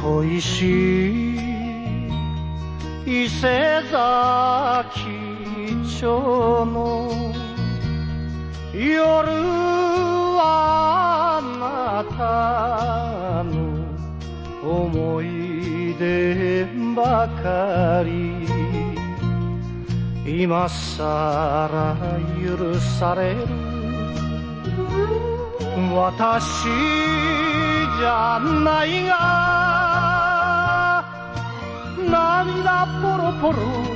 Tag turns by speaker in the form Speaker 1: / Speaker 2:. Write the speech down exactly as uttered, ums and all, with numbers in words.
Speaker 1: 恋しい伊勢崎町の夜はあなたの思い出ばかり。今さら許される私じゃないが、涙ポロポロ